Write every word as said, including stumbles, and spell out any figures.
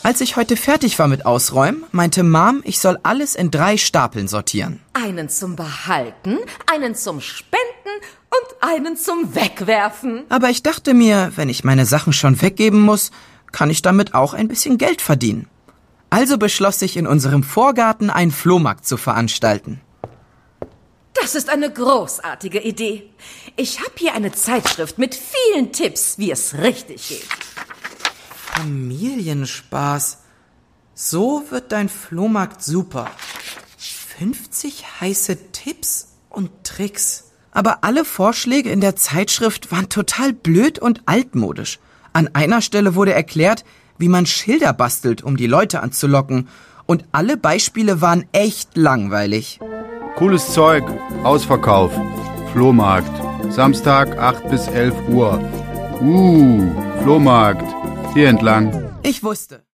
Als ich heute fertig war mit Ausräumen, meinte Mom, ich soll alles in drei Stapeln sortieren. Einen zum Behalten, einen zum Spenden und einen zum Wegwerfen. Aber ich dachte mir, wenn ich meine Sachen schon weggeben muss, kann ich damit auch ein bisschen Geld verdienen. Also beschloss ich, in unserem Vorgarten einen Flohmarkt zu veranstalten. Das ist eine großartige Idee. Ich habe hier eine Zeitschrift mit vielen Tipps, wie es richtig geht. Familienspaß. So wird dein Flohmarkt super. fünfzig heiße Tipps und Tricks. Aber alle Vorschläge in der Zeitschrift waren total blöd und altmodisch. An einer Stelle wurde erklärt, wie man Schilder bastelt, um die Leute anzulocken. Und alle Beispiele waren echt langweilig. Cooles Zeug, Ausverkauf, Flohmarkt, Samstag acht bis elf Uhr. Uh, Flohmarkt, hier entlang. Ich wusste.